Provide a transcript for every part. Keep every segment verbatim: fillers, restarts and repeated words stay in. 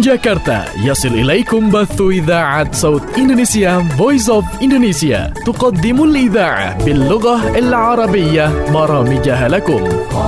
جاكرتا يصل إليكم بث إذاعة صوت إندونيسيا Voice of Indonesia تقدم الإذاعة باللغة العربية برامجها لكم.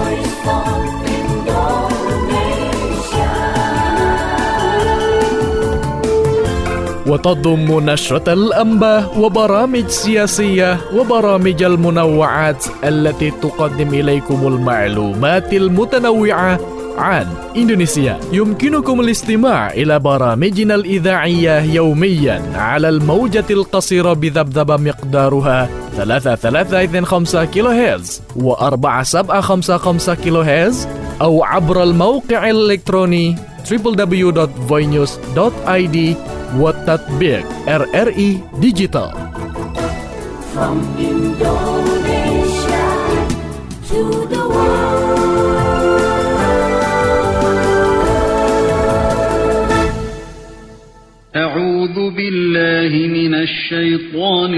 وتضم نشرة الأنباء وبرامج سياسية وبرامج المنوعات التي تقدم إليكم المعلومات المتنوعة عن إندونيسيا. يمكنكم الاستماع إلى برامجنا الإذاعية يوميا على الموجة القصيرة بذبذبة مقدارها ثلاثة ثلاثة اثنين خمسة كيلو هرتز وأربعة سبعة خمسة خمسة كيلو هرتز أو عبر الموقع الإلكتروني دبليو دبليو دبليو دوت voinews دوت آي دي والتطبيق إر إر إي Digital. From Indonesia to the world. أعوذ بالله من الشيطان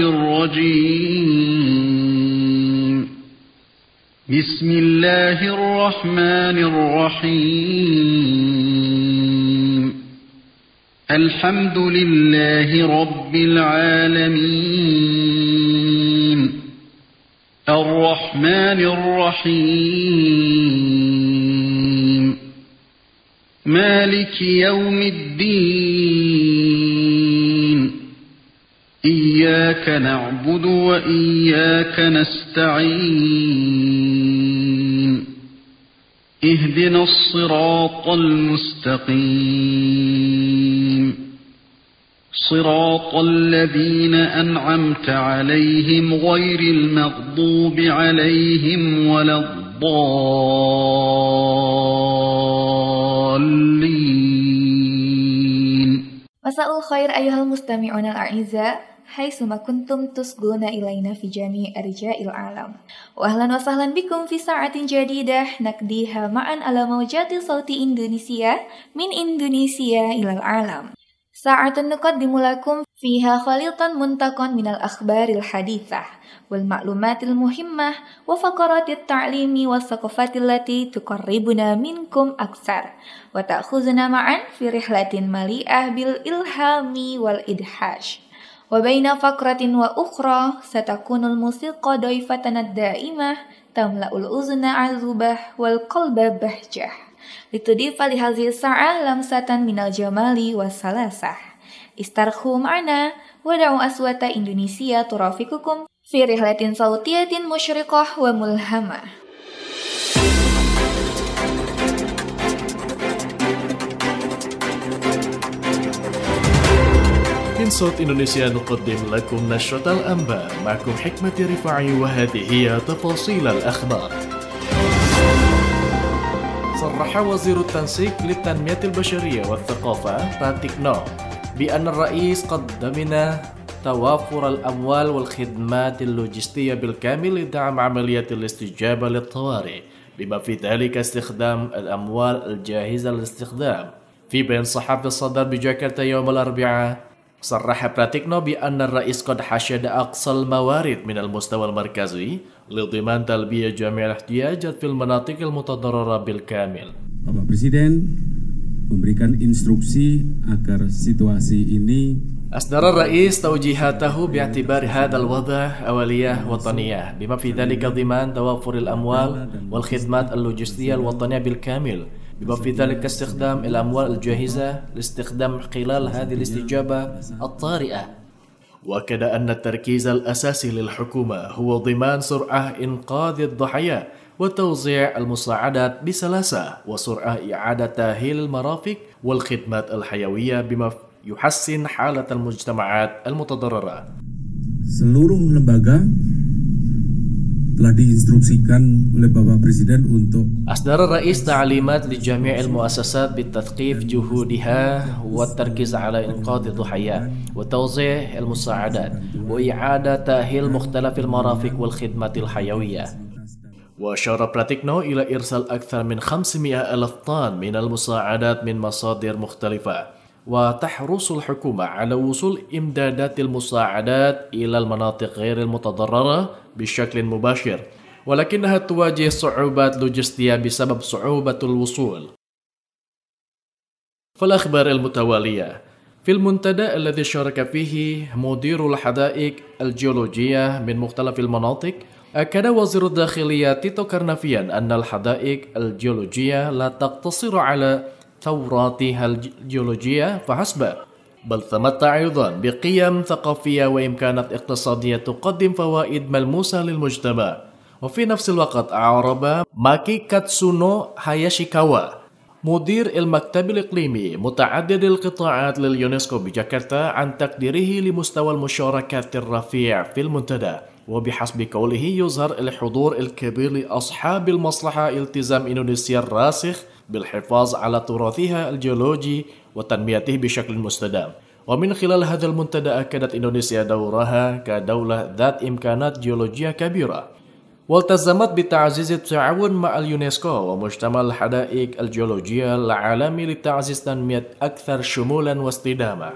الرجيم. بسم الله الرحمن الرحيم. الحمد لله رب العالمين. الرحمن الرحيم. مالك يوم الدين. إياك نعبد وإياك نستعين. اهدنا الصراط المستقيم. صراط الذين أنعمت عليهم غير المغضوب عليهم ولا الضالين. مساء الخير أيها المستمعون الأعزاء حيثما كنتم تصغون إلينا في جميع أرجاء العالم. وأهلا وسهلا بكم في ساعة جديدة نقضيها معا على موجات صوت إندونيسيا من إندونيسيا إلى العالم. ساعة نقدم لكم فيها خليطا منتقا من الأخبار الحديثة والمعلومات المهمة وفقرات التعليم والثقافات التي تقربنا منكم أكثر وتأخذنا معا في رحلة مليئة بالإلهام والإدهاش. وبين فقرة وأخرى ستكون الموسيقى ضيفتنا الدائمة تملأ الأذن عذوبة والقلب بهجة لتضيف لهذه الساعة لمسة من الجمال والسلاسة. استرخوا معنا ودعوا أصوات إندونيسيا ترافقكم في رحلة صوتية مشرقة وملهمة. من صوت إندونيسيا نقدم لكم نشرة الأنباء. معكم حكمة رفاعي وهذه هي تفاصيل الأخبار. صرح وزير التنسيق للتنمية البشرية والثقافة براتيكنو بأن الرئيس قد ضمن توافر الأموال والخدمات اللوجستية بالكامل لدعم عملية الاستجابة للطوارئ بما في ذلك استخدام الأموال الجاهزة للاستخدام. في بيان صحفي الصدر بجاكرتا يوم الأربعاء صرح براتيكنو بأن الرئيس قد حشد أقصى الموارد من المستوى المركزي لضمان تلبية جميع الاحتياجات في المناطق المتضررة بالكامل. Bapak Presiden memberikan instruksi agar situasi ini. أصدر الرئيس توجيهاته باعتبار هذا الوضع أولية وطنية بما في ذلك ضمان توافر الأموال والخدمات اللوجستية الوطنية بالكامل بما في ذلك استخدام الأموال الجاهزة لاستخدام خلال هذه الاستجابة الطارئة. وأكد أن التركيز الأساسي للحكومة هو ضمان سرعة إنقاذ الضحايا وتوزيع المساعدات بسلاسة وسرعة إعادة تأهيل المرافق والخدمات الحيوية بما يحسن حالة المجتمعات المتضررة. Seluruh lembaga telah diinstruksikan oleh Bapak Presiden untuk. أصدر الرئيس تعليمات لجميع المؤسسات بالتثقيف جهودها والتركيز على إنقاذ الضحايا وتوزيع المساعدات وإعادة تأهيل مختلف المرافق والخدمات الحيوية. وأشار براتيكنو إلى إرسال أكثر من خمسمائة ألف طن من المساعدات من مصادر مختلفة. وتحرص الحكومة على وصول إمدادات المساعدات إلى المناطق غير المتضررة بشكل مباشر، ولكنها تواجه صعوبات لوجستية بسبب صعوبة الوصول. فالأخبار المتوالية في المنتدى الذي شارك فيه مدير الحدائق الجيولوجية من مختلف المناطق، أكد وزير الداخلية تيتو كارنافيان أن الحدائق الجيولوجية لا تقتصر على ثوراتها الجيولوجية فحسب، بل تمتع أيضا بقيم ثقافية وإمكانات اقتصادية تقدم فوائد ملموسة للمجتمع. وفي نفس الوقت أعرب ماكي كاتسونو هاياشيكاوا مدير المكتب الإقليمي متعدد القطاعات لليونسكو بجاكرتا عن تقديره لمستوى المشاركات الرفيع في المنتدى، وبحسب قوله يظهر الحضور الكبير لأصحاب المصلحة التزام إندونيسيا الراسخ بالحفاظ على تراثها الجيولوجي وتنميته بشكل مستدام. ومن خلال هذا المنتدى أكدت إندونيسيا دورها كدولة ذات إمكانات جيولوجية كبيرة، والتزمت بتعزيز التعاون مع اليونسكو ومجتمع الحدائق الجيولوجية العالمي لتعزيز تنمية أكثر شمولا واستدامة.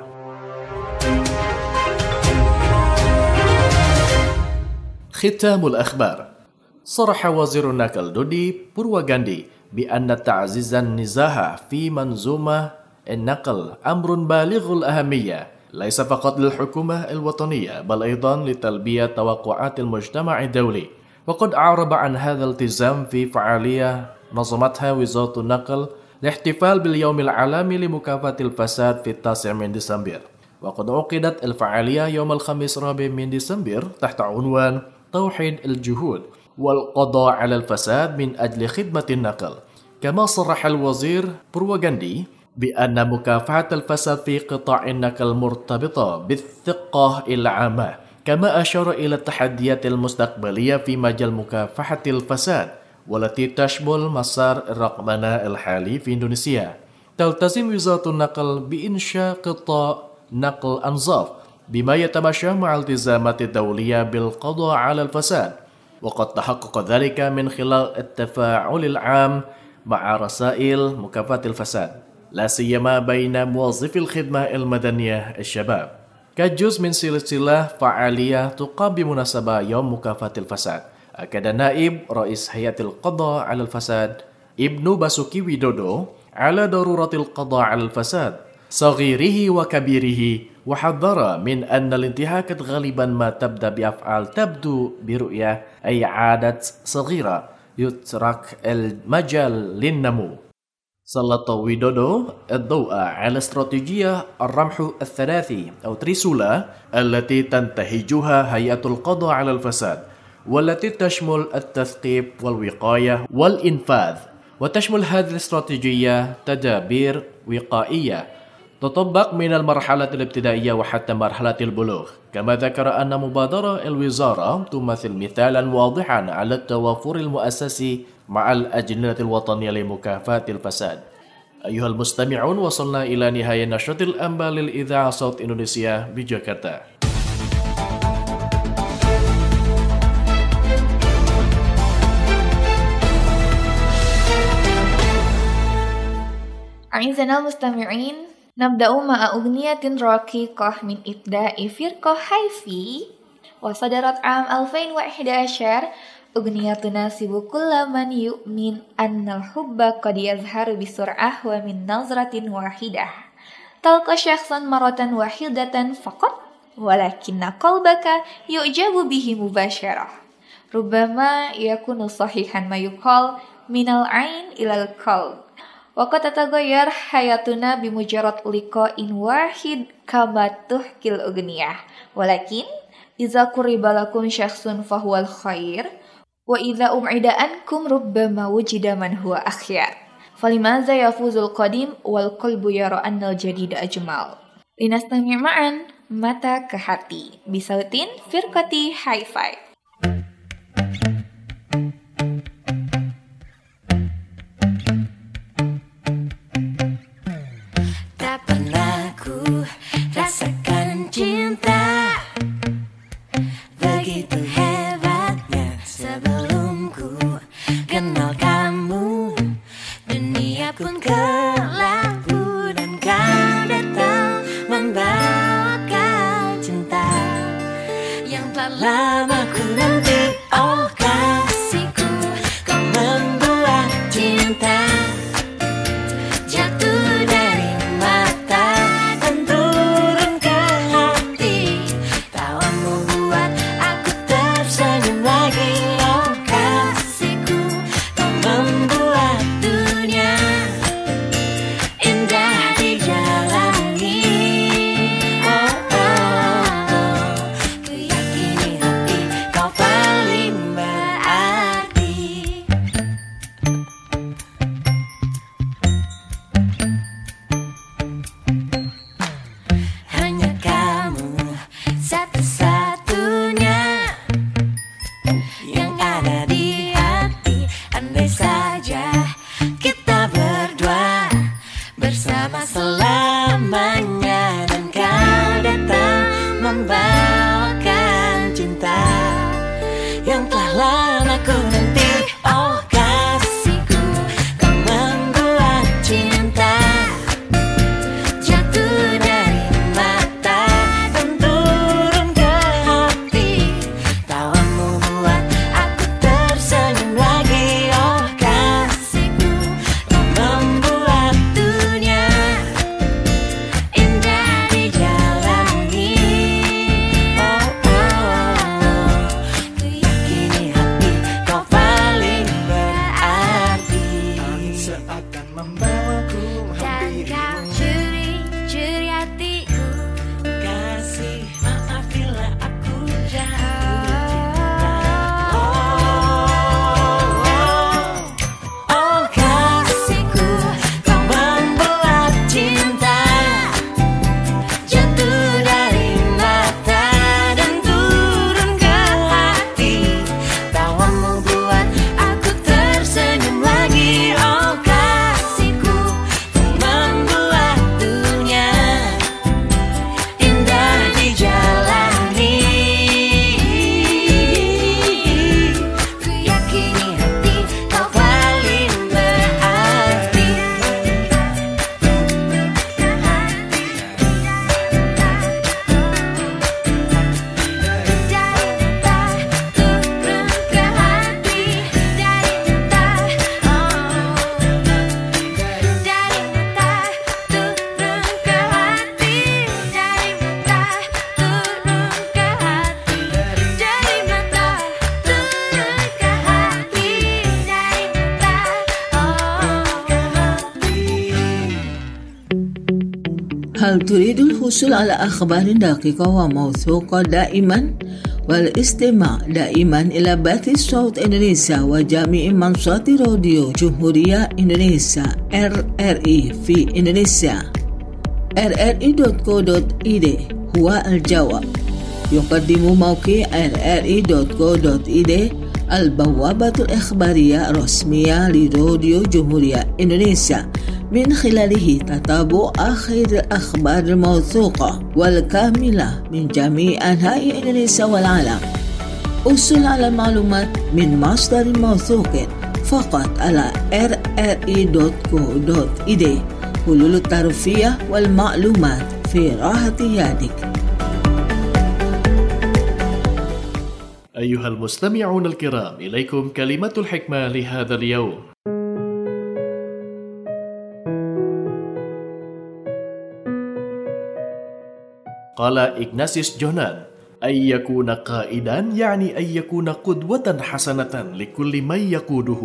ختام الأخبار. صرح وزير النقل دودي بورواغاندي بأن تعزيز النزاهة في منظومة النقل أمر بالغ الأهمية ليس فقط للحكومة الوطنية بل أيضا لتلبية توقعات المجتمع الدولي. وقد أعرب عن هذا الالتزام في فعالية نظمتها وزارة النقل لاحتفال باليوم العالمي لمكافحة الفساد في التاسع من ديسمبر. وقد عقدت الفعالية يوم الخميس الرابع من ديسمبر تحت عنوان توحيد الجهود والقضاء على الفساد من أجل خدمة النقل. كما صرح الوزير بورواغاندي بأن مكافحة الفساد في قطاع النقل مرتبطة بالثقة العامة، كما أشار إلى التحديات المستقبلية في مجال مكافحة الفساد والتي تشمل مسار الرقمنة الحالي في إندونيسيا. تلتزم وزارة النقل بإنشاء قطاع نقل أنظاف بما يتماشى مع الالتزامات الدولية بالقضاء على الفساد، وقد تحقق ذلك من خلال التفاعل العام مع رسائل مكافحة الفساد لا سيما بين موظفي الخدمة المدنية الشباب كجزء من سلسلة فعالية تقام بمناسبة يوم مكافحة الفساد. أكد نائب رئيس هيئة القضاء على الفساد ابن باسوكي ويدودو على ضرورة القضاء على الفساد صغيره وكبيره، وحذر من أن الانتهاكات غالبا ما تبدأ بأفعال تبدو برؤية أي عادة صغيرة يترك المجال للنمو. سلط ويدودو الضوء على استراتيجية الرمح الثلاثي أو تريسولا التي تنتهجها هيئة القضاء على الفساد، والتي تشمل التثقيف والوقاية والإنفاذ. وتشمل هذه الاستراتيجية تدابير وقائية تطبق من المرحلة الابتدائية وحتى مرحلة البلوغ. كما ذكر أن مبادرة الوزارة تمثل مثالا واضحا على التوافر المؤسسي مع الأجندة الوطنية لمكافحة الفساد. أيها المستمعون، وصلنا إلى نهاية نشرة الأنباء للإذاعة صوت إندونيسيا بجاكرتا. أعزائنا المستمعين، نبدأ مع أغنية رقيقة من إبداع فرقة هايفي وصدرت عام ألفين وأحد عشر. أغنية تناسب كل من يؤمن أن الحب قد يظهر بسرعة ومن نظرة واحدة، تلقى شخصا مرة واحدة فقط ولكن قلبك يعجب به مباشرة. ربما يكون صحيحا ما يقال من العين إلى القلب، وقد تتغير حياتنا بمجرد لقاء واحد كما تحكي الأغنية. ولكن إذا قرب لكم شخص فهو الخير، وإذا أبعد عنكم ربما وجد من هو أخير. فلماذا يفوز القديم والقلب يرى أن الجديد أجمل؟ لنستمع معا مata ke hati بصوت فرقة هايفي. Tak pernah ku rasakan cinta begitu hebatnya sebelum ku kenal kamu. Dunia pun kelabu dan kau datang membawa cinta yang telah lama ku nanti. Oh kasihku, kau membuat cinta jatuh dari yang telah lama ku nanti. Oh kasihku, kau membuat cinta jatuh dari mata dan turun ke hati. Tawamu buat aku tersenyum lagi. Oh kasihku, kau membuat dunia indah dijalani. Oh oh oh, ku yakini hati kau paling berarti. Angin seakan membawaku Dan kau curi-curi hatiku. Kasih maaf bila aku jatuh cinta. Oh, oh, oh kasihku, kau membuat cinta jatuh dari mata dan turun ke hati. Tawamu buat aku tersenyum lagi. Oh kasihku, kau membuat dunia indah dijalani. Ku yakini hati kau paling berarti. Dari mata turun ke hati. Dari mata, oh, dari mata turun ke hati. Dari mata turun ke hati. Dari mata turun ke hati. Dari mata, oh, ke hati. هل تريد الحصول على أخبار دقيقة وموثوقة دائما؟ والاستماع دائما إلى بث الصوت إندونيسيا وجميع منصات راديو جمهورية إندونيسيا R R I في إندونيسيا. R R I دوت كو دوت I D هو الجواب. يقدم موقع R R I دوت كو دوت I D البوابة الإخبارية الرسمية لراديو جمهورية إندونيسيا، من خلاله تتابع آخر الأخبار الموثوقة والكاملة من جميع أنحاء إندونيسيا والعالم. احصل على المعلومات من مصدر موثوق فقط على R R I دوت كو دوت I D. حلول الترفيه والمعلومات في راحة يدك. أيها المستمعون الكرام، إليكم كلمة الحكمة لهذا اليوم. قال إغناسيوس جونان: أن يكون قائدا يعني أن يكون قدوة حسنة لكل من يقوده.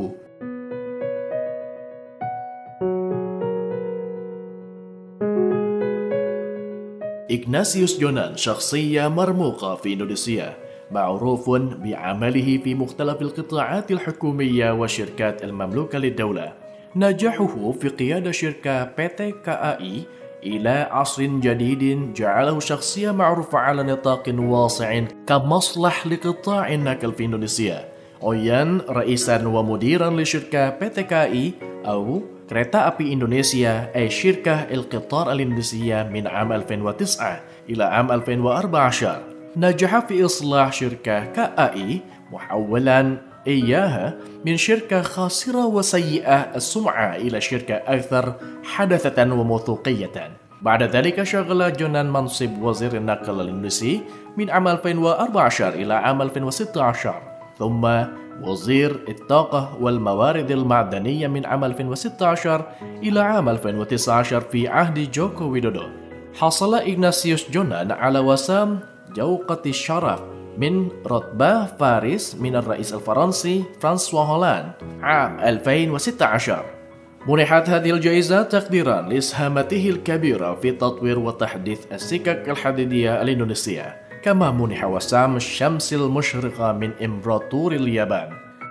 إغناسيوس جونان شخصية مرموقة في إندونيسيا، معروف بعمله في مختلف القطاعات الحكومية والشركات المملوكة للدولة. نجاحه في قيادة شركة بي تي كي إي إلى عصر جديد جعله شخصية معروفة على نطاق واسع كمصلح لقطاع النقل في إندونيسيا. عين رئيسا ومديرا لشركة بي تي كي إي أو Kereta Api Indonesia أي شركة القطار الإندونيسية من عام ألفين وتسعة إلى عام ألفين وأربعة عشر. نجح في إصلاح شركة كي إي محولا إياها من شركة خاسرة وسيئة السمعة إلى شركة أكثر حداثة وموثوقية. بعد ذلك شغل جونان منصب وزير النقل الإندونيسي من عام ألفين وأربعة عشر إلى عام ألفين وستة عشر، ثم وزير الطاقة والموارد المعدنية من عام ألفين وستة عشر إلى عام ألفين وتسعة عشر في عهد جوكو ويدودو. حصل إغناسيوس جونان على وسام جوقة الشرف من رتبة فارس من الرئيس الفرنسي فرانسوا هولاند عام ألفين وستة عشر. منحت هذه الجائزة تقديرا لإسهامته الكبيرة في تطوير وتحديث السكك الحديدية الإندونيسية، كما منح وسام الشمس المشرقة من إمبراطور اليابان.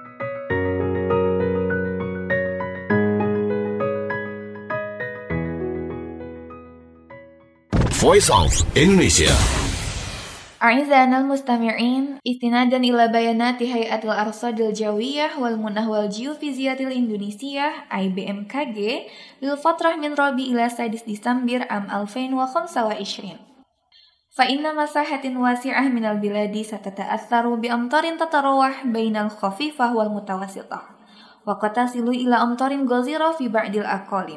Voice of Indonesia. أعزائنا المستمعين، استنادا إلى بيانات هيئة الأرصاد الجوية والمناخ والجيوفيزياء الإندونيسية أي بي إم كي جي للفترة من رابع إلى سادس ديسمبر عام ألفين وخمسة وعشرين. فإن مساحة واسعة من البلاد ستتأثر بأمطار تتراوح بين الخفيفة والمتوسطة وقد تصل إلى أمطار غزيرة في بعض الأقاليم.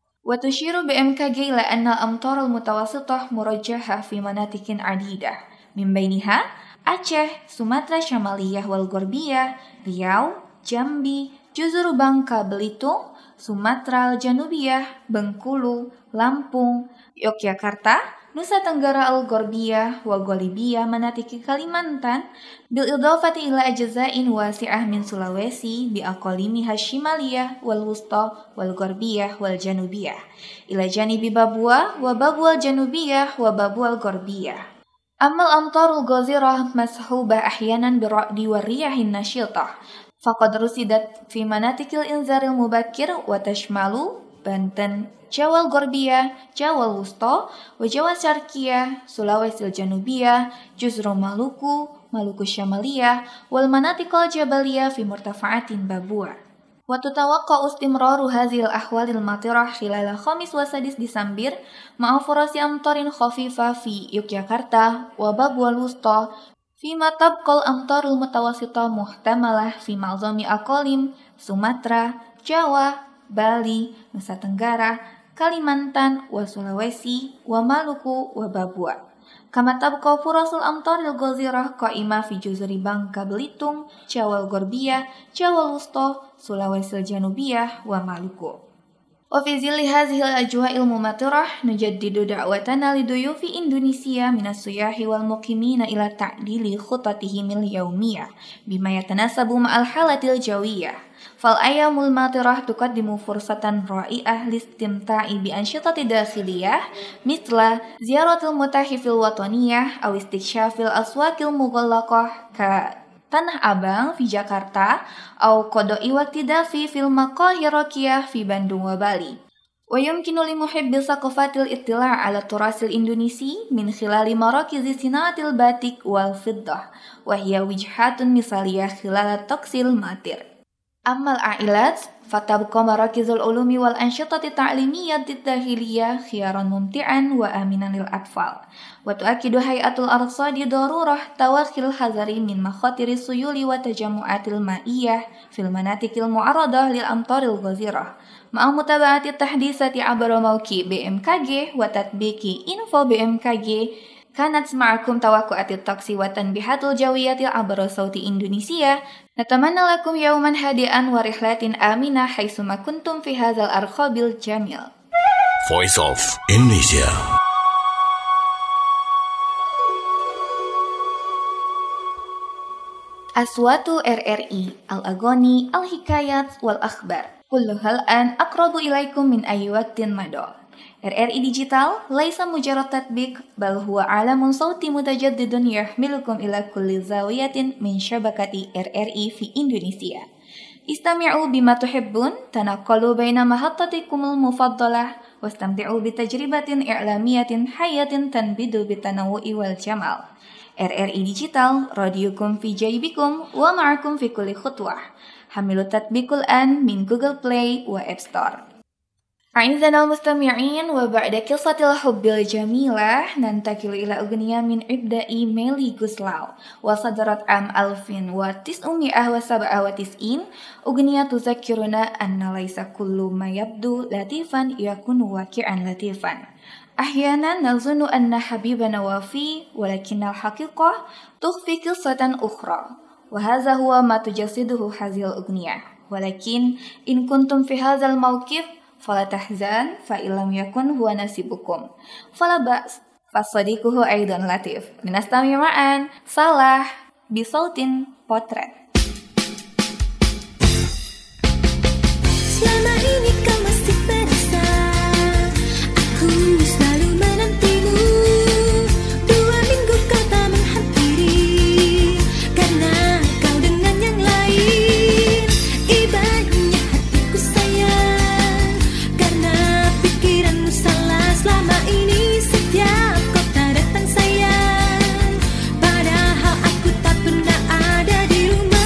وتشير بي إم كي جي إلى أن الأمطار المتوسطة مرجحة في مناطق عديدة من بينها Aceh, Sumatera Symaliyah wal Gorbiyah, Riau, Jambi, Juzur Bangka Belitung, Sumatera Janubiyah, Bengkulu, Lampung, Yogyakarta, Nusa Tenggara Al-Gorbiyah wa Golibiyah manatiki Kalimantan bil idafati ila ajza'in wasi'ah min Sulawesi bi aqalimi Hashimaliyah wal Wusta wal Gorbiyah wal Janubiyah ila janibi Babua wa Babua Janubiyah wa Babua Gorbiyah. Amma al-amtarul ghazirah mashubah ahyanan birra'di wa riyahin nasyitah faqad rusidat fi manatikil inzaril mubakkir wa tashmalu Banten, Jawa Gorbiyah, Jawa Wusta, wa Jawa Syarqiyah, Sulawesi Janubiyah, Juzru Maluku, Maluku Syamaliyah, wal manatiqal jabaliyah fi murtafa'atin Babua. Wa tutawaqqa'u istimraru hadhil ahwalil matirah khilal khamis wa sadis Desember ma'a furasi amtarin khafifa fi Yogyakarta wa Babua Wusta fima tabqal amtarul mutawassita muhtamalah fi ma'zami aqalim Sumatera, Jawa, Bali, Nusa Tenggara, Kalimantan, wa Sulawesi, wa Maluku, wa Babua. Kama tabqa furasul amtaril ghazirah qa'imah fi juzuri Bangka Belitung, Jawa Gorbiyah, Jawa Wusta, Sulawesi Janubiyah, wa Maluku. Wa fi zilli hadhil ajwa'il mumatirah nujaddidu da'watana liduyufi Indonesia minas suyahi wal muqimina ila ta'dili khutatihimil yaumiyah bima yatanasabu ma'al halatil jawiyah. Fal ayamul matirah tuqaddimu fursatan ra'i'ah listimta'i bi ansyitati dakhiliyah mithla ziyaratil mutahifil wataniyah aw istiksyafil aswaqil mughallaqah ka Tanah Abang di Jakarta au qada'i waqti dafi fil maqahir raqiyah fi Bandung wa Bali. Wa yumkinu li muhibbil saqafatil ittila' ala turasil Indonesi min khilali marakizi sinatil batik wal fiddah wa hiya wijhatun misaliyah khilal taqsil matir. Ammal a'ilat fatabqa marakizul ulumi wal ansyatati ta'limiyyati dahiliyah khiyaran mumti'an wa aminan lil atfal. Wa tu'akidu hayatul arsadi darurah tawakhil hazari min makhatiri suyuli wa tajamu'atil ma'iyah fil manatikil mu'aradah lil amtaril ghazirah. Ma'a mutaba'ati tahdisati abara mauki B M K G wa tatbiki info B M K G. Kanat ma'akum tawakku'atit taksi wa tanbihatul jawiyatil abara sauti Indonesia. Natamanna lakum yauman hadian wa rihlatin aminah haitsuma kuntum fi hadzal arkhabil jamil. Voice of Indonesia. Aswatu R R I, Al-Agoni, Al-Hikayat, Wal-Akhbar. Kullu hal'an aqrabu ilaikum min ayyi waqtin madha. R R I Digital laisa mujarrad tatbiq bal huwa alamun sauti mutajaddidun yahmilukum ila kulli zawiyatin min syabakati R R I fi Indonesia. Istami'u bima tuhibbun, tanaqalu baina mahattatikumul mufaddalah, wastamti'u bitajribatin i'lamiyatin hayatin tanbidu bitanawu'i wal jamal. R R I Digital, radiokum fi jaybikum wa ma'akum fi kulli khutwah. Hamilu tatbiqul an min Google Play wa App Store. A'izana al-mustami'in wa ba'da qissatil hubbil jamilah nantakilu ila ugniya min ibda'i Meli Guslau wa sadarat am alfin wa tis'umi'ah wa sab'a wa tis'in ugniya tuzakkiruna anna laysa kullu ma yabdu latifan yakunu waqi'an latifan. Ahyanan nazunnu anna habibana wafi walakinnal haqiqah tukhfi qissatan ukhra wa hadha huwa ma tujassiduhu hazil ugniya walakin in kuntum fi hadzal mawqif fala tahzan fa illam yakun huwa nasibukum fala ba's fasadiquhu aidan latif minastami ma'an salah bisautin potret. Selama ini kau masih berasa aku selalu menantimu. Dua minggu kau tak menghampiri karena kau dengan yang lain. Ibaratnya hatiku sayang karena pikiranmu salah. Selama ini setiap kau tak datang sayang, padahal aku tak pernah ada di rumah.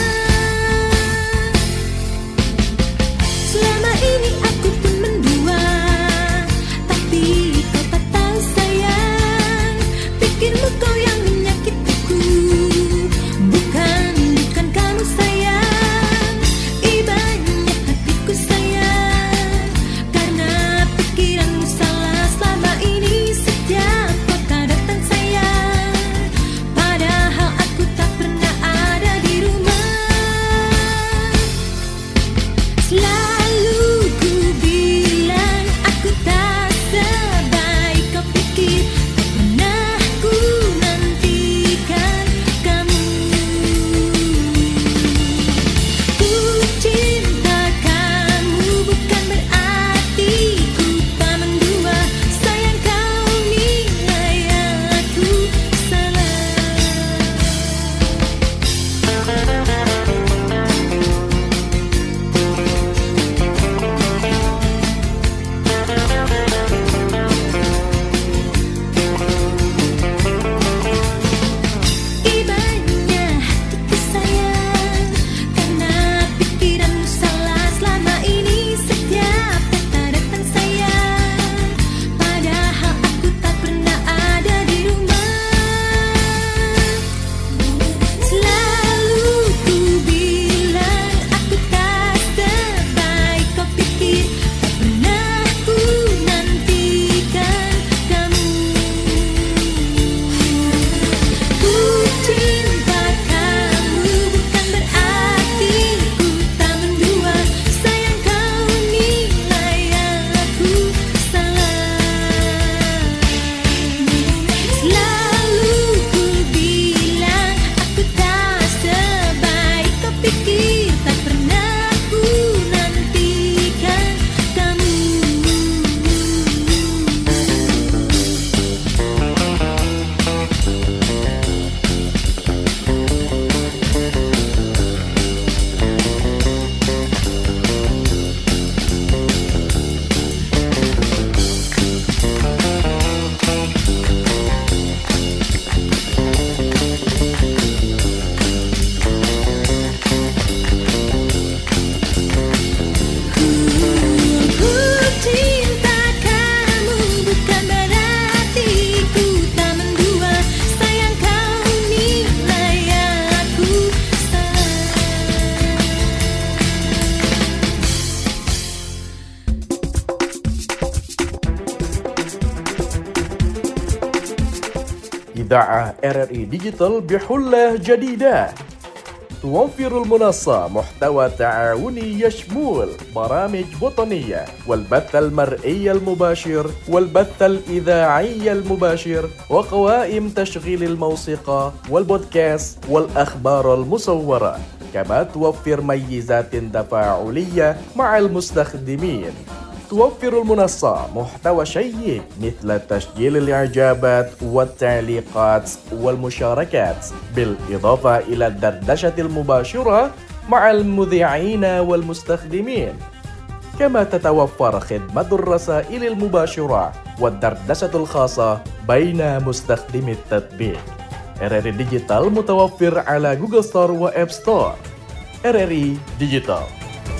إذاعة إر إر إي ديجيتال بحلة جديدة. توفر المنصة محتوى تعاوني يشمل برامج وطنية والبث المرئي المباشر والبث الإذاعي المباشر وقوائم تشغيل الموسيقى والبودكاست والأخبار المصورة، كما توفر ميزات تفاعلية مع المستخدمين. توفر المنصة محتوى شيق مثل تسجيل الإعجابات والتعليقات والمشاركات، بالإضافة إلى الدردشة المباشرة مع المذيعين والمستخدمين. كما تتوفر خدمة الرسائل المباشرة والدردشة الخاصة بين مستخدمي التطبيق. إر إر إي ديجيتال متوفر على جوجل ستور وآب ستور. إر إر إي ديجيتال.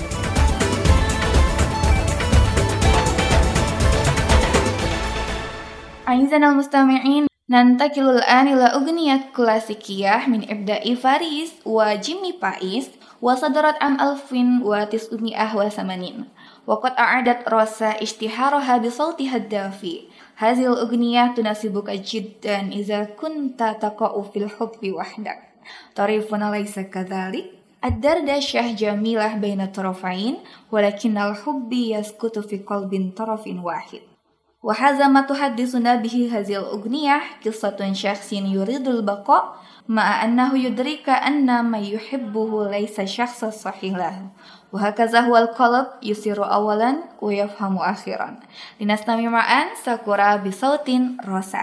أعزائنا المستمعين، ننتقل الآن إلى أغنية كلاسيكية من إبداع فارس وجيمي بايس وصدرت عام ألف وتسعمائة وثمانين، وقد أعادت روسا اشتهارها بصوتها الدافئ. هذه الأغنية تناسبك جدا إذا كنت تقع في الحب وحدك. تعرفون أليس كذلك؟ الدردشة جميلة بين الطرفين، ولكن الحب يسكت في قلب طرف واحد. وهذا ما تحدثنا به هذه الأغنية، قصة شخص يريد البقاء مع أنه يدرك أن من يحبه ليس شخص صحيح له، وهكذا هو القلب يصير أولا ويفهم آخرا. لنستمع معا ساكورا بصوت روسا.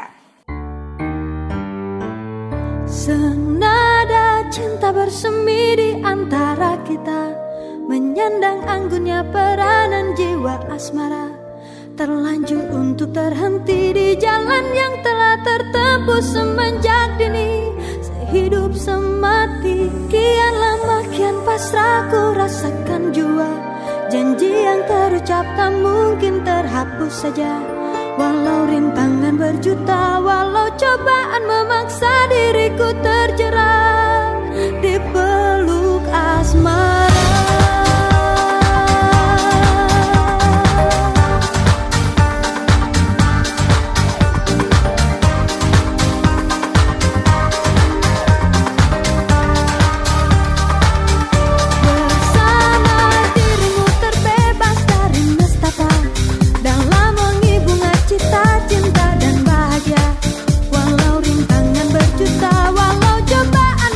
Senada cinta bersemi di antara kita, menyandang anggunnya peranan jiwa asmara. Terlanjur untuk terhenti di jalan yang telah tertempuh semenjak dini. Sehidup semati, kian lama kian pasrah ku rasakan jua. Janji yang terucap tak mungkin terhapus saja. Walau rintangan berjuta, walau cobaan memaksa diriku terjerat di peluk asmara. Cinta dan bahagia, walau rintangan berjuta, walau cobaan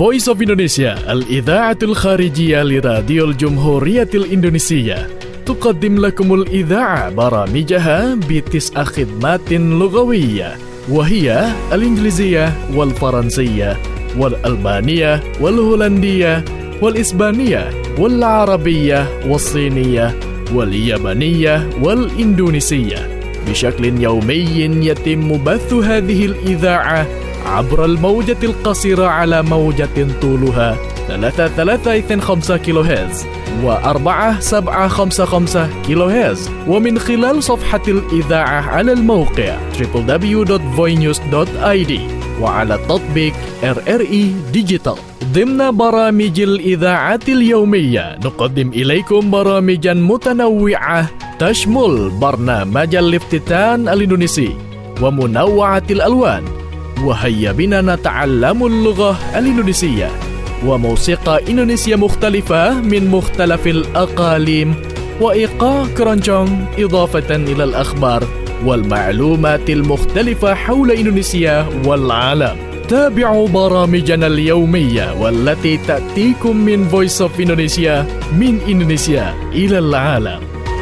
Voice of Indonesia Al-Idha'atul Kharijiyah Liradiyo Al-Jumhuriyatil Indonesia تقدم لكم الإذاعة برامجها بتسع خدمات لغوية وهي الإنجليزية والفرنسية والألبانية والهولندية والإسبانية والعربية والصينية واليابانية والإندونيسية بشكل يومي يتم بث هذه الإذاعة عبر الموجة القصيرة على موجة طولها ثلاثة ثلاثة اثنين خمسة كيلو هرتز وأربعة سبعة خمسة خمسة كيلو هرتز ومن خلال صفحة الإذاعة على الموقع دبليو دبليو دبليو دوت فوي نيوز دوت آي دي وعلى تطبيق آر آر إي ديجيتال. ضمن برامج الإذاعة اليومية نقدم إليكم برامجا متنوعة تشمل برنامج الافتتان الإندونيسي ومنوعة الألوان وهيا بنا نتعلم اللغة الإندونيسية وموسيقى إندونيسيا مختلفة من مختلف الأقاليم وإيقاع كرونجونج إضافة إلى الأخبار والمعلومات المختلفة حول إندونيسيا والعالم. تابعوا برامجنا اليومية والتي تأتيكم من Voice of Indonesia من إندونيسيا إلى العالم.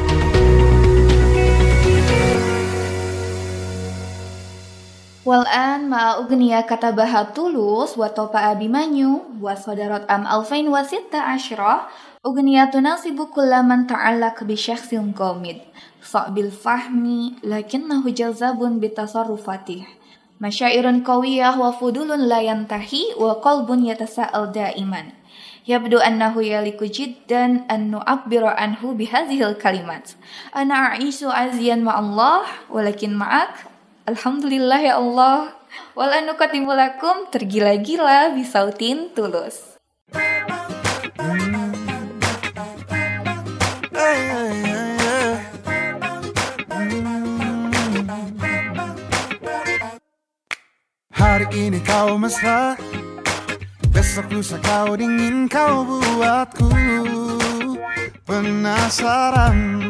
والآن مع أغنية كتبها طولوس وطوبى أبيمانيو وصدرت عام ألفين وستة عشر أغنية تناسب كل من تعلق بشخص غامض صعب الفهم لكنه جذاب بتصرفاته مشاعر قوية وفضول لا ينتهي وقلب يتساءل دائما يبدو أنه يليق جدا أن نعبر عنه بهذه الكلمات أنا أعيش عزيا مع الله ولكن معك Alhamdulillah ya Allah. Wal nuqaddimu lakum tergila-gila bisautin tulus. Hari ini kau mesra, besok lusa kau dingin, kau buatku penasaran.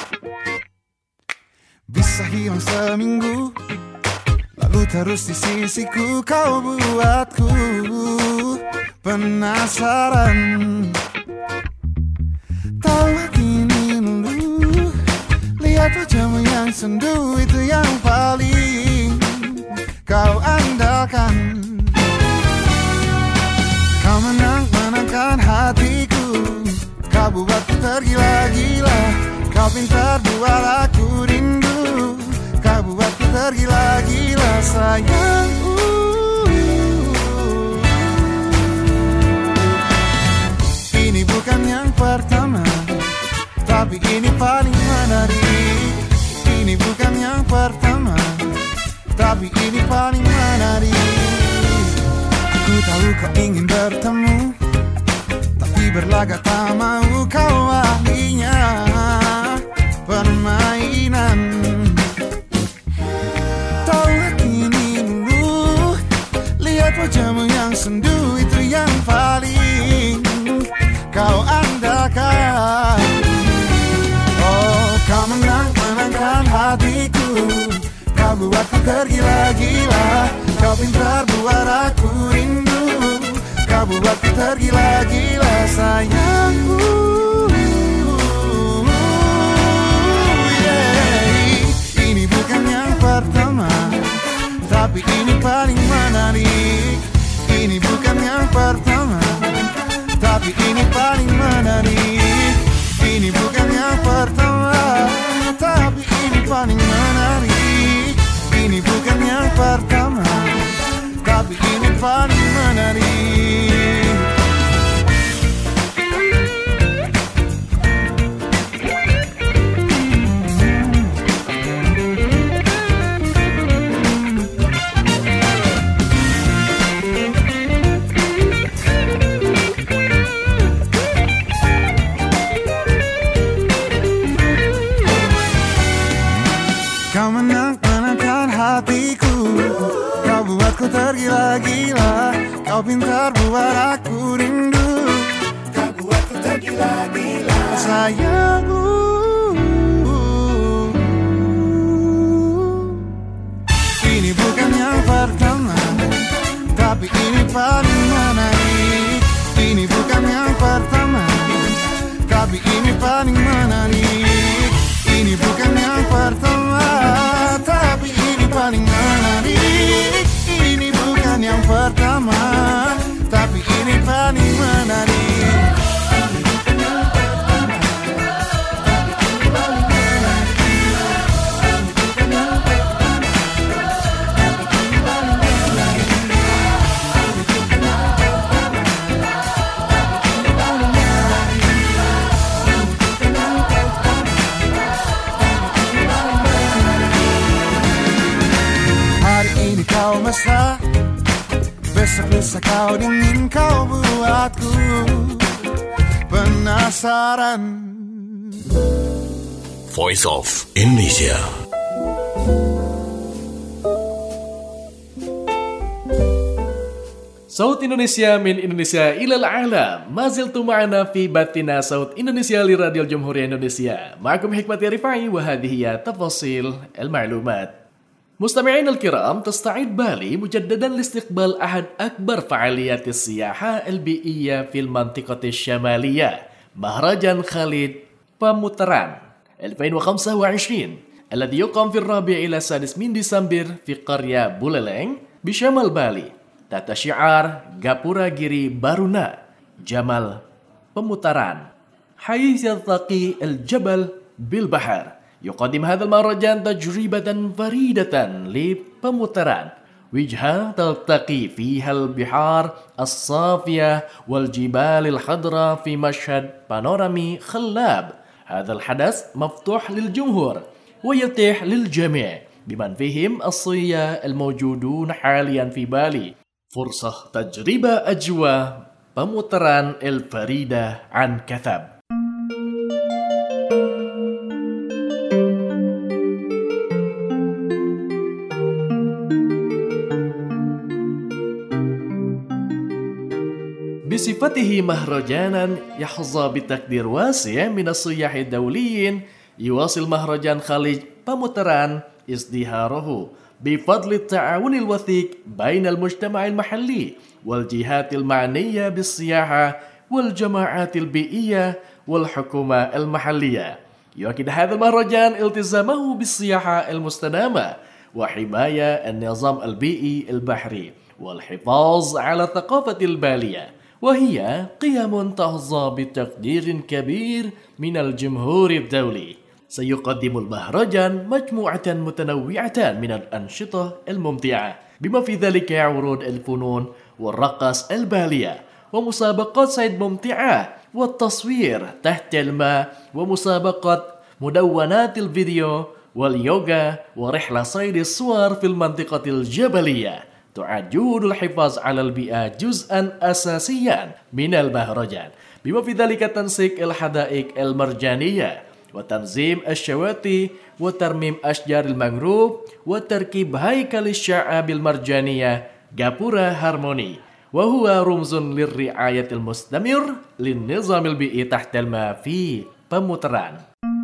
Bisa hilang seminggu, lalu terus di sisiku, kau buatku penasaran. Tahu hati ini lulu, lihat wajahmu yang sendu, itu yang paling kau andalkan. Kau menang-menangkan hatiku, kau buatku tergila-gila, kau pintar buat aku rindu, kau buatku tergila-gila sayang. Ini bukan yang pertama, tapi ini paling menarik. Ini bukan yang pertama, tapi ini paling menarik. Aku tahu kau ingin bertemu, tapi berlagak tak mau, kau ahlinya permainan. Tahu hati ini dulu, lihat wajahmu yang sendu, itu yang paling kau andalkan. Oh, kau menang-menangkan hatiku, kau buatku tergila-gila, kau pintar buat aku rindu, kau buatku tergila-gila sayangku. Pertama, tapi ini paling menarik. Ini bukan yang pertama, tapi ini paling menarik. Ini bukan yang pertama, tapi ini paling menarik. Ini bukan yang pertama, tapi ini paling menarik. Kau menang-menangkan hatiku, kau buatku tergila-gila, kau pintar buat aku rindu, kau buatku tergila-gila sayangku. Ini bukan yang pertama, tapi ini paling menarik. kau mesra, besok lusa kau dingin kau buatku penasaran. Voice of Indonesia. صوت إندونيسيا من إندونيسيا إلى العالم. ما زلتم معنا في بثنا صوت إندونيسيا لراديو الجمهورية إندونيسيا. معكم حكمة رفاعي وهذه هي تفاصيل المعلومات. مستمعين الكرام، تستعد بالي مجددا لاستقبال أحد أكبر فعاليات السياحة البيئية في المنطقة الشمالية، مهرجان خالد بامutaran ألفين وخمسة وعشرين الذي يقام في الرابع إلى السادس من ديسمبر في قرية بولeleng بشمال بالي تحت شعار Gapura Giri Baruna جمال بامutaran حيث يلتقي الجبل بالبحر. يقدم هذا المهرجان تجربة فريدة لبامutaran، وجهة تلتقي فيها البحار الصافية والجبال الخضراء في مشهد بانورامي خلاب. هذا الحدث مفتوح للجمهور ويتيح للجميع بمن فيهم السياح الموجودون حاليا في بالي فرصة تجربة أجواء بامutaran الفريدة عن كثب. بصفته مهرجانا يحظى بتقدير واسع من السياح الدوليين، يواصل مهرجان خالد بامutaran ازدهاره بفضل التعاون الوثيق بين المجتمع المحلي والجهات المعنية بالسياحة والجماعات البيئية والحكومة المحلية. يؤكد هذا المهرجان التزامه بالسياحة المستدامة وحماية النظام البيئي البحري والحفاظ على الثقافة البالية، وهي قيم تحظى بتقدير كبير من الجمهور الدولي. سيقدم المهرجان مجموعة متنوعة من الأنشطة الممتعة بما في ذلك عروض الفنون والرقص البالية ومسابقات صيد ممتعة والتصوير تحت الماء ومسابقات مدونات الفيديو واليوغا ورحلة صيد الصور في المنطقة الجبلية. تعد جهود الحفاظ على البيئة جزءا أساسيا من المهرجان بما في ذلك تنسيق الحدائق المرجانية وتنظيم الشواطئ وترميم أشجار المانغروف وتركيب هيكل الشعاب المرجانية Gapura Harmony، وهو رمز للرعاية المستمر للنظام البيئي تحت الماء في بامutaran.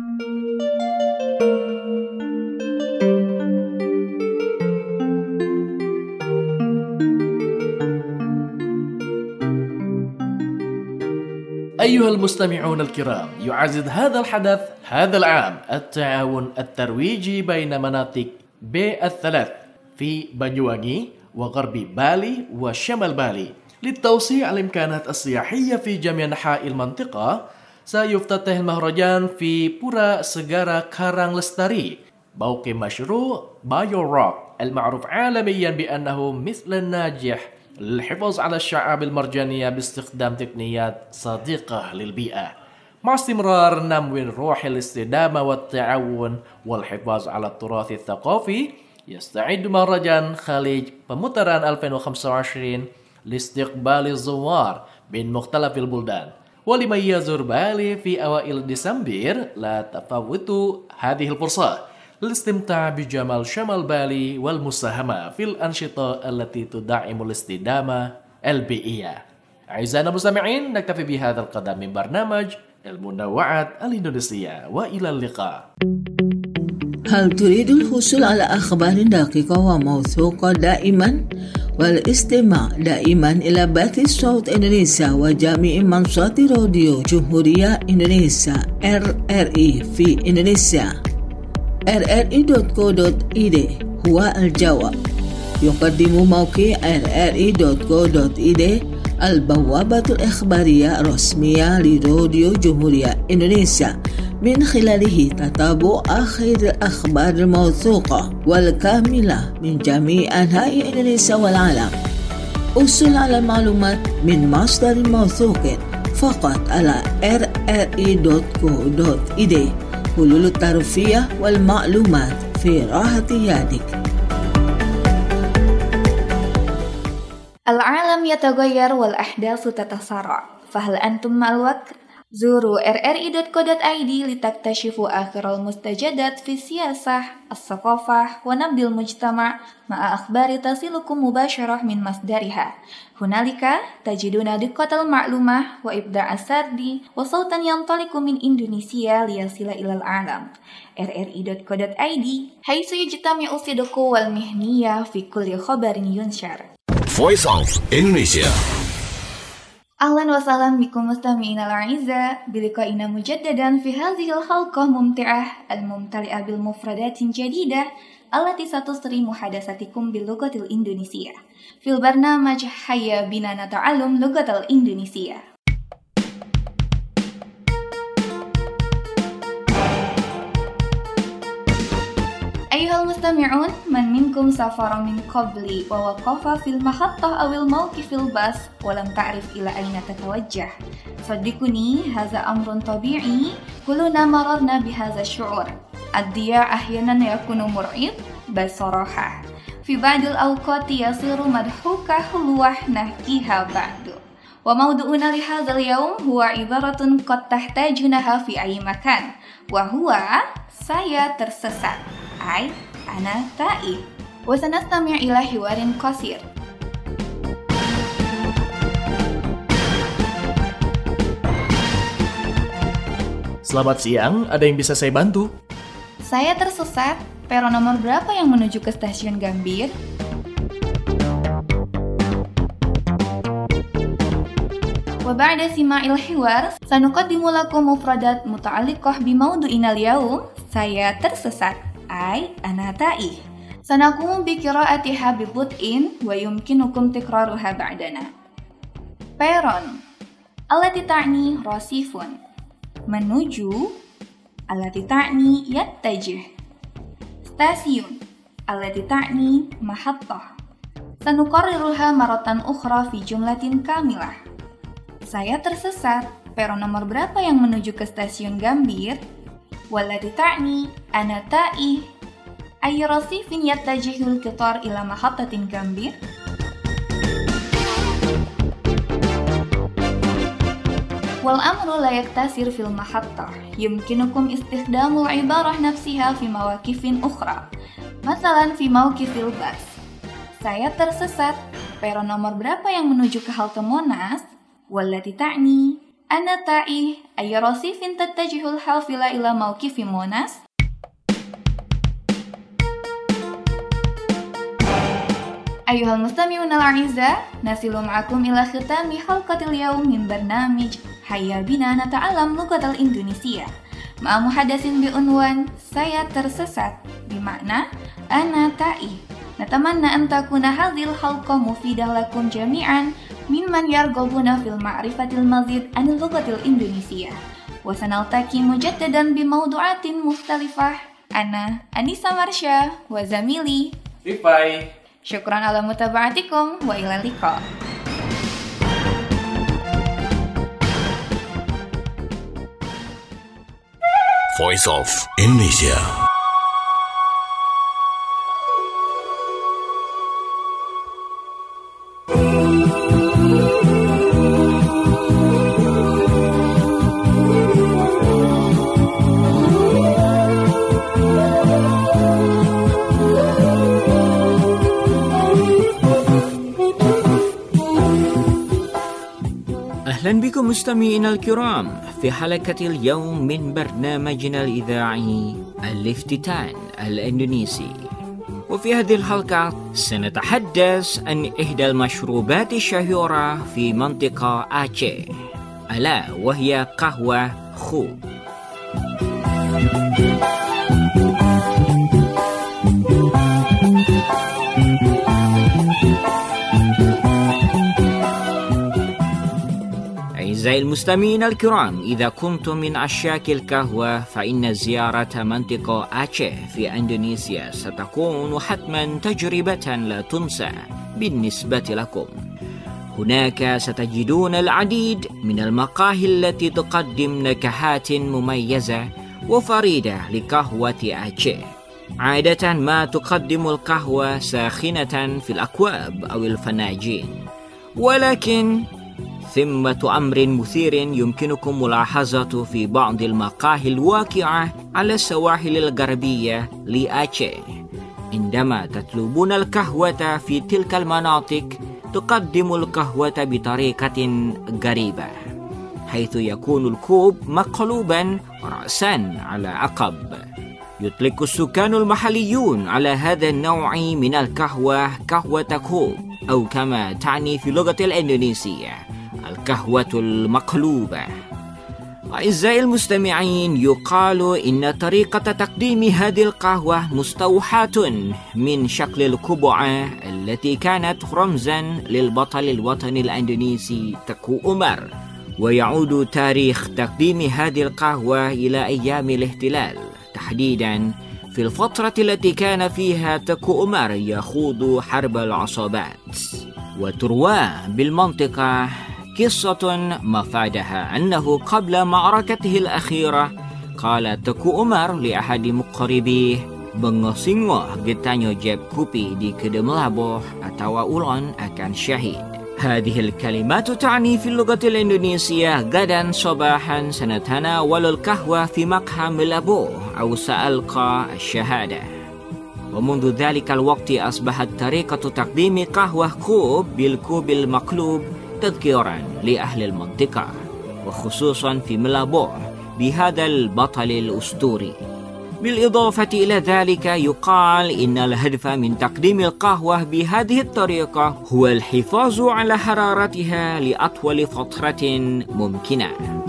أيها المستمعون الكرام، يعزز هذا الحدث هذا العام التعاون الترويجي بين مناطق بي الثلاث في بانيوانgi وغرب بالي وشمال بالي للتوسيع الإمكانات السياحية في جميع أنحاء المنطقة. سيفتتح المهرجان في بورا سجارة كارang lestari موقع مشروع بايو روك المعروف عالميا بأنه مثل الناجح للحفاظ على الشعاب المرجانية باستخدام تقنيات صديقة للبيئة. مع استمرار نمو روح الاستدامة والتعاون والحفاظ على التراث الثقافي، يستعد مهرجان خالد بامutaran ألفين وخمسة وعشرين لاستقبال الزوار من مختلف البلدان. ولمن يزور بالي في أوائل ديسمبر لا تفوتوا هذه الفرصة للاستمتاع بجمال شمال بالي والمساهمة في الأنشطة التي تدعم الاستدامة البيئية. أعزائنا المستمعين، نكتفي بهذا القدر من برنامج المنوعات الإندونيسية، وإلى اللقاء. هل تريد الحصول على أخبار دقيقة وموثوقة دائما والاستماع دائما إلى بث صوت إندونيسيا وجميع منصات راديو جمهورية إندونيسيا إر إر إي في إندونيسيا؟ إر إر إي دوت كو دوت إي دي هو الجواب. يقدم موقع إر إر إي دوت كو دوت إي دي البوابة الإخبارية الرسمية لراديو جمهورية إندونيسيا، من خلاله تتابع آخر الأخبار الموثوقة والكاملة من جميع أنحاء إندونيسيا والعالم. أصل على المعلومات من مصدر موثوق فقط على إر إر إي دوت كو دوت إي دي. حلول الترفيه والمعلومات في راحة يدك. Al-alam yataghayyar wal ahdatsu tatasara. Fahal antum ma'al waqt? Zuru r r i dot co dot i d litaktashifu akhiral mustajadat fi siyasah, as-saqafah, wa nabdil mujtama' ma'a akhbari tasilukum mubasyarah min masdariha. Hunalika tajiduna diqqatal ma'lumah wa ibda' as-sardi wa sawtan yantaliku min Indonesia liyasila ilal alam. r r i dot co dot i d haitsu yajtami'u sidqu wal mihniyah fi kulli khabarin yunshar. Voice of Indonesia. Ahlan wa sahlan bikum mustami'ina al-a'izza biliqa'ina mujaddadan fi hadhil halqah mumti'ah al-mumtali'ah bil mufradatin jadidah allati satusri muhadasatikum bil lughatil Indonesia fil barnamaj Hayya Bina Nata'allum Lughatal Indonesia. Ayuhal mustami'un, man minkum safara min qabli wa waqafa fil mahattah awil mawqifil bas wa lam ta'rif ila ayna tatawajjah. Saddiquni, haza amrun tabi'i, kuluna mararna bihaza syu'ur. Ad-diya ahyanan yakunu mur'id, basaraha. Fi ba'dil awqati yasiru madhuka huluwah nahkiha ba'du. Wa mawdu'una lihazal yawm huwa ibaratun qad tahtajunaha fi ayyi makan. Wa huwa, saya tersesat. Ay, ana ta'i. Wa sanastami' ila hiwarin qasir. Selamat siang, ada yang bisa saya bantu? Saya tersesat, peron nomor berapa yang menuju ke stasiun Gambir? Wa ba'da sima'il hiwar, sanuqaddimu lakum mufradat muta'alliqah bimawdu'ina al-yawm. Saya tersesat. Ay, ana ta'i. Sanakumu biqira'atiha bibut'in wa yumkinukum tikraruha ba'dana. Peron allati ta'ni rasifun. Menuju allati ta'ni yattajih. Stasiun allati ta'ni mahattah. Sanuqarriruha maratan ukhra fi jumlatin kamilah. Saya tersesat. Peron nomor berapa yang menuju ke stasiun Gambir? Wallati ta'ni ana ta'i. Ayy rasifin yattajihul qitar ila mahattatin Gambir? Wal amru la yaktasir fil mahattah. Yumkinukum istikhdamul ibarah nafsiha fi mawaqifin ukhra. Mathalan fi mawqifil bas. Saya tersesat. Peron nomor berapa yang menuju ke halte Monas? Wallati ta'ni ana ta'i. Ayy rasifin tattajihul hafila ila mawqifi Monas? Ayuhal mustami'un al-a'izza, nasilu ma'akum ila khitami halqatil yawm min barnamij Hayya Bina Nata'allum Lughatal Indonesia. Ma'a muhadasin bi'unwan saya tersesat, bimakna ana ta'i. Natamanna an takuna hadhil halqah mufidah lakum jami'an mimman yarghabuna fil ma'rifatil mazid anil lughatil Indonesia. Wa sanaltaqi mujaddadan bi mawdu'atin mukhtalifah. Ana Anissa Marsha wa zamili Rifai. Syukran ala mutaba'atikum wa ila liqa. Voice of Indonesia. أهلا بكم مستمعينا الكرام في حلقة اليوم من برنامجنا الإذاعي الافتتان الإندونيسي. وفي هذه الحلقة سنتحدث عن إحدى المشروبات الشهيرة في منطقة آتشه، ألا وهي قهوة خوب. أعزائي المستمعين الكرام، إذا كنتم من عشاق القهوة فإن زيارة منطقة آتشه في إندونيسيا ستكون حتما تجربة لا تنسى بالنسبة لكم. هناك ستجدون العديد من المقاهي التي تقدم نكهات مميزة وفريدة لقهوة آتشه. عادة ما تقدم القهوة ساخنة في الأكواب أو الفناجين، ولكن ثمة أمر مثير يمكنكم ملاحظته في بعض المقاهي الواقعة على السواحل الغربية لآتشه. عندما تطلبون القهوة في تلك المناطق تقدم القهوة بطريقة غريبة، حيث يكون الكوب مقلوبا رأسا على عقب. يطلق السكان المحليون على هذا النوع من القهوة قهوة كوب، أو كما تعني في اللغة الإندونيسية القهوة المقلوبة. أعزائي المستمعين، يقال إن طريقة تقديم هذه القهوة مستوحاة من شكل القبعة التي كانت رمزا للبطل الوطني الإندونيسي تكو عمر، ويعود تاريخ تقديم هذه القهوة إلى أيام الاحتلال، تحديدا في الفترة التي كان فيها تكو عمر يخوض حرب العصابات. وتروى بالمنطقة قصة مفادها أنه قبل معركته الأخيرة قال تكو عمر لأحد مقربيه "Bengosingoh getanyo jeb kupi di kedem laboh atau ulon akan syahid". هذه الكلمات تعني في اللغة الإندونيسية غدا صباحا سنتناول القهوة في مقهى ملابوه أو سألقى الشهادة. ومنذ ذلك الوقت أصبحت طريقة تقديم قهوة كوب بالكوب المقلوب تذكيرا لأهل المنطقة، وخصوصا في ملابوه بهذا البطل الأسطوري. بالإضافة إلى ذلك يقال إن الهدف من تقديم القهوة بهذه الطريقة هو الحفاظ على حرارتها لأطول فترة ممكنة.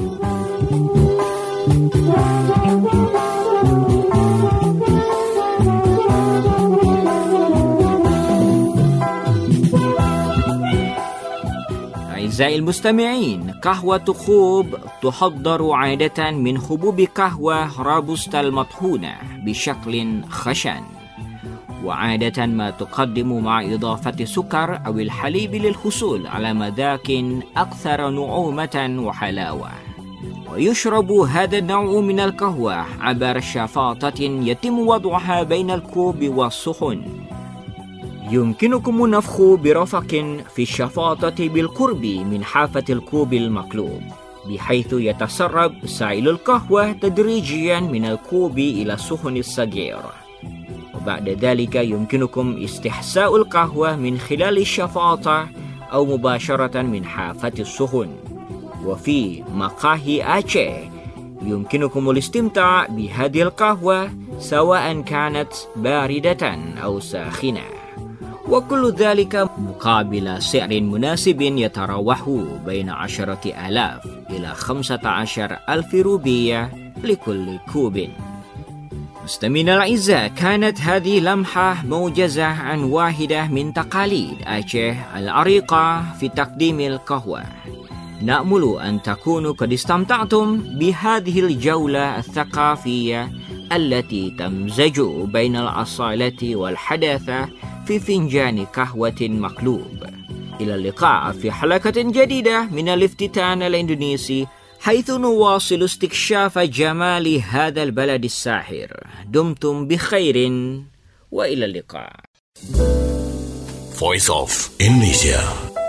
أعزائي المستمعين، قهوة كوب تحضر عادة من حبوب قهوة روبوستا المطحونة بشكل خشن، وعادة ما تقدم مع إضافة سكر أو الحليب للحصول على مذاق أكثر نعومة وحلاوة. ويشرب هذا النوع من القهوة عبر شفاطة يتم وضعها بين الكوب والصحن. يمكنكم النفخ برفق في الشفاطة بالقرب من حافة الكوب المقلوب، بحيث يتسرب سائل القهوة تدريجيا من الكوب إلى الصحن الصغيرة. وبعد ذلك يمكنكم استحساء القهوة من خلال الشفاطة أو مباشرة من حافة الصحن. وفي مقاهي آتشه يمكنكم الاستمتاع بهذه القهوة سواء كانت باردة أو ساخنة، وكل ذلك مقابل سعر مناسب يتراوح بين عشرة آلاف إلى خمسة عشر ألف روبية لكل كوب. مستمعينا الأعزاء، كانت هذه لمحة موجزة عن واحدة من تقاليد آتشه العريقة في تقديم القهوة. نأمل أن تكونوا قد استمتعتم بهذه الجولة الثقافية التي تمزج بين الأصالة والحداثة في فنجان قهوة مقلوب. إلى اللقاء في حلقة جديدة من الافتتان الإندونيسي، حيث نواصل استكشاف جمال هذا البلد الساحر. دمتم بخير وإلى اللقاء. Voice of Indonesia.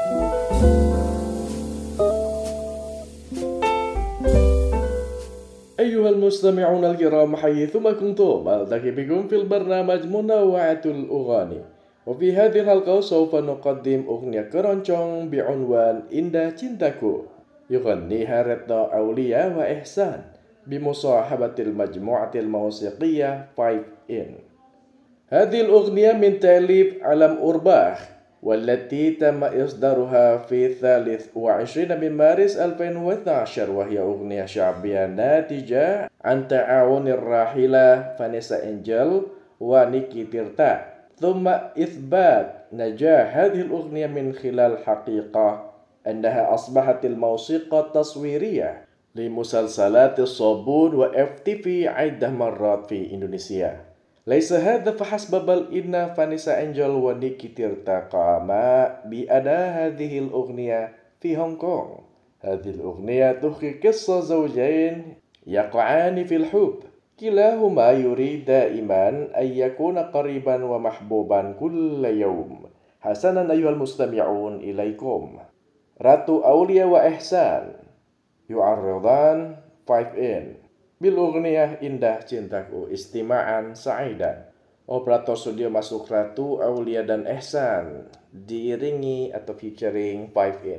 أيها المستمعون الكرام، حيثما كنتم ألتقي بكم في البرنامج منوعة الأغاني، وفي هذه الحلقة سوف نقدم أغنية كرونشong بعنوان إندا cintaku، يغنيها رضا أولياء وإحسان بمصاحبة المجموعة الموسيقية فايف إن. هذه الأغنية من تأليف علم أرباح، والتي تم إصدارها في الثالث وعشرين من مارس ألفين واثني عشر، وهي أغنية شعبية ناتجة عن تعاون الراحلة فانيسا إنجل ونيكي تيرتا. ثم إثبات نجاح هذه الأغنية من خلال حقيقة أنها أصبحت الموسيقى التصويرية لمسلسلات الصابون و إف تي في عدة مرات في إندونيسيا. ليس هذا فحسب، بل إن فانيسا إنجل ونيكي تيرتا قاما بأداء هذه الأغنية في هونغ كونغ. هذه الأغنية تحكي قصة زوجين يقعان في الحب، كلاهما يريد دائما أن يكون قريبا ومحبوبا كل يوم، Hasanan ayuhal mustami'un ilaikum. Ratu Aulia wa Ihsan yu'arridan five in bil ughniyah Indah Cintaku istima'an sa'idan. Operator studio masuk Ratu Aulia dan Ihsan diiringi atau featuring five in.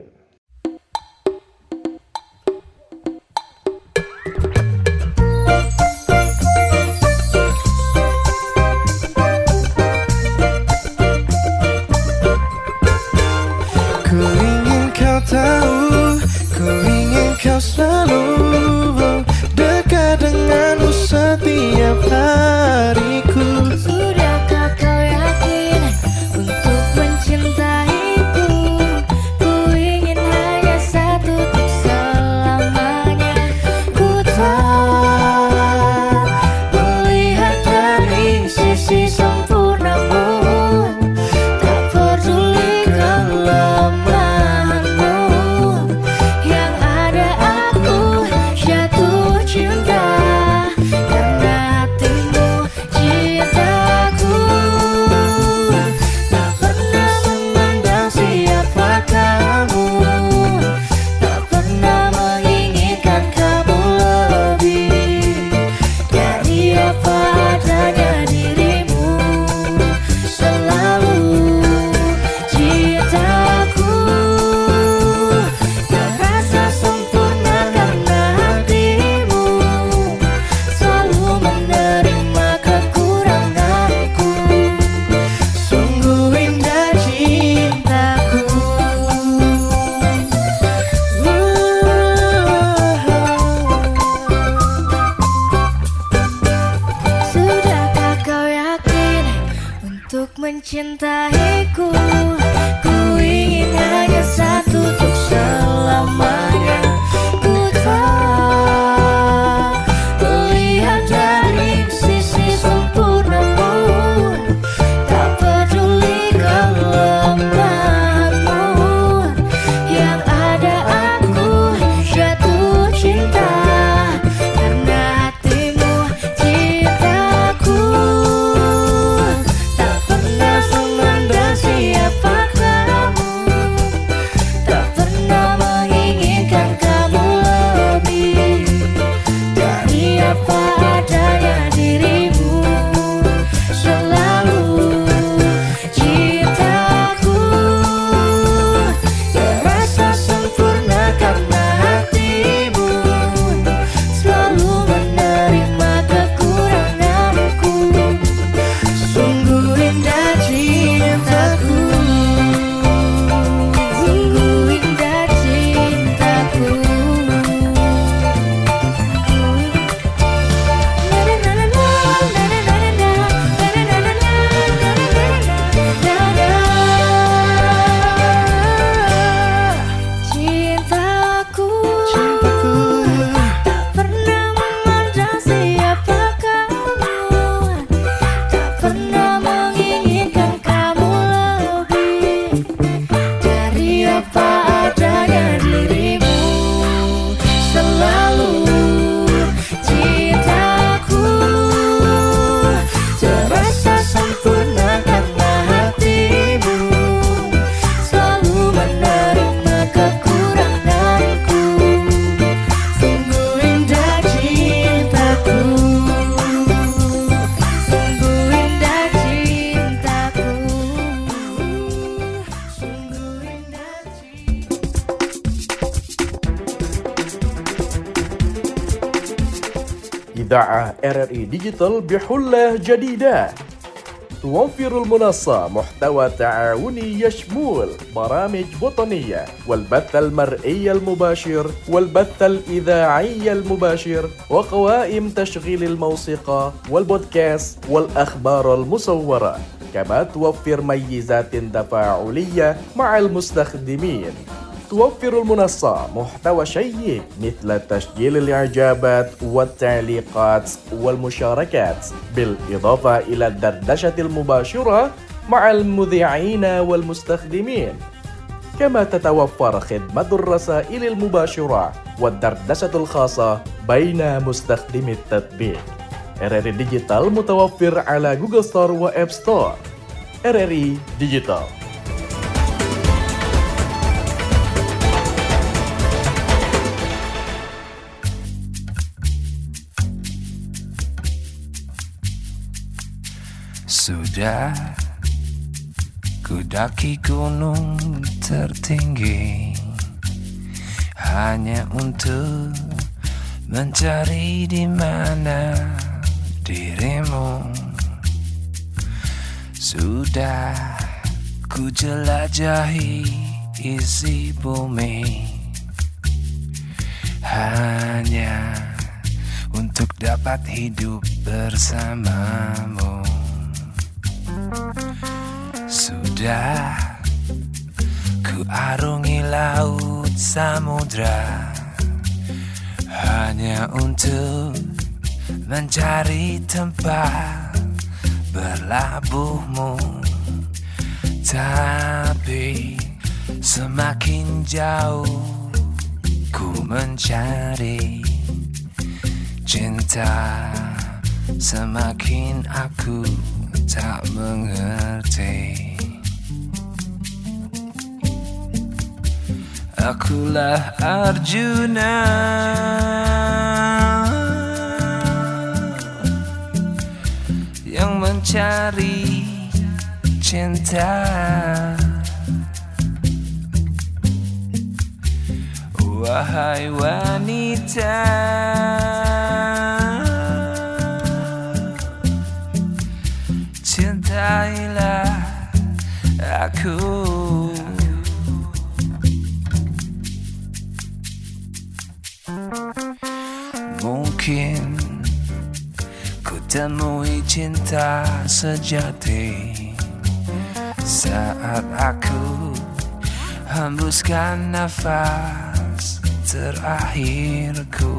Ku ingin kau tahu, ku ingin kau selalu dekat denganmu setiap hariku. Sudahkah kau yakin untuk mencintaiku? Ku ingin hanya satu untuk selamanya. Ku tak melihat dari sisi sempurnamu, tak peduli kelemahanmu. Yang ada aku jatuh cinta karena hatimu cintaku. Tak pernah memandang siapa kamu, tak pernah menginginkan kamu lebih dari apa adanya dirimu. Selalu cintaku terasa sempurna karena hatimu selalu menerima kekuranganku. Sungguh indah cintaku. Sudahkah kau yakin untuk mencintaiku? Ku ingin hanya satu untuk selamanya. Ku tak melihat dari sisi sempurnamu, tak peduli kelemahanmu. Yang ada aku jatuh cinta karena hatimu cintaku. Tak pernah memandang siapa kamu, tak pernah menginginkan kamu lebih dari apa adanya dirimu. Selalu cintaku terasa sempurna karena hatimu selalu menerima kekuranganku. Sungguh indah cintaku. Sungguh indah cintaku. Cintaku, tak pernah memandang siapa kamu, tak pernah menginginkan kamu lebih dari apa adanya dirimu. Selalu cintaku terasa sempurna karena hatimu selalu menerima kekuranganku. Sungguh indah cintaku. Sungguh indah cintaku. Sungguh indah إذاعة R R I ديجيتال بحلة جديدة توفر المنصة محتوى تعاوني يشمل برامج وطنية والبث المرئي المباشر والبث الإذاعي المباشر وقوائم تشغيل الموسيقى والبودكاست والأخبار المصورة. كما توفر ميزات تفاعلية مع المستخدمين. توفر المنصة محتوى شيق مثل تسجيل الإعجابات والتعليقات والمشاركات، بالإضافة إلى الدردشة المباشرة مع المذيعين والمستخدمين. كما تتوفر خدمة الرسائل المباشرة والدردشة الخاصة بين مستخدمي التطبيق. R R I ديجيتال متوفر على جوجل ستور وآب ستور. R R I ديجيتال. Sudah ku daki gunung tertinggi hanya untuk mencari di mana dirimu. Sudah ku jelajahi isi bumi hanya untuk dapat hidup bersamamu. Sudah ku arungi laut samudra hanya untuk mencari tempat berlabuhmu. Tapi semakin jauh ku mencari cinta, semakin aku tak mengerti. Akulah Arjuna yang mencari cinta. Wahai wanita, cintailah aku. Mungkin ku temui cinta sejati saat aku hembuskan nafas terakhirku.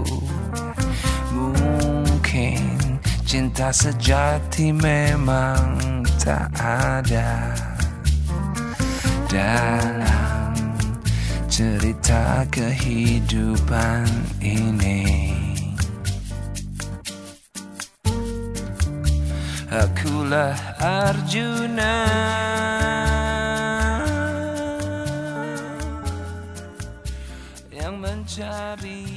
Mungkin cinta sejati memang tak ada dalam cerita kehidupan ini. Akulah Arjuna yang mencari